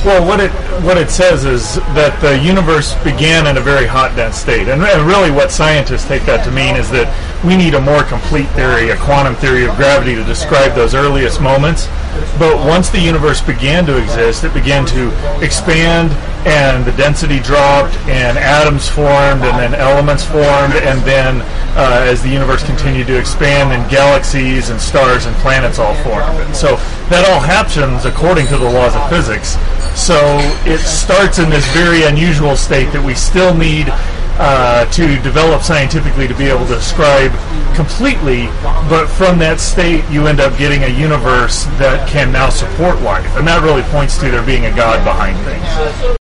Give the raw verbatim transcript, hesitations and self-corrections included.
Well, what it what it says is that the universe began in a very hot, dense state, and, and really what scientists take that to mean is that we need a more complete theory, a quantum theory of gravity, to describe those earliest moments. But once the universe began to exist, it began to expand, and the density dropped, and atoms formed, and then elements formed, and then uh, as the universe continued to expand, then galaxies and stars and planets all formed. And so that all happens according to the laws of physics. So it starts in this very unusual state that we still need uh, to develop scientifically to be able to describe completely, but from that state you end up getting a universe that can now support life, and that really points to there being a God behind things.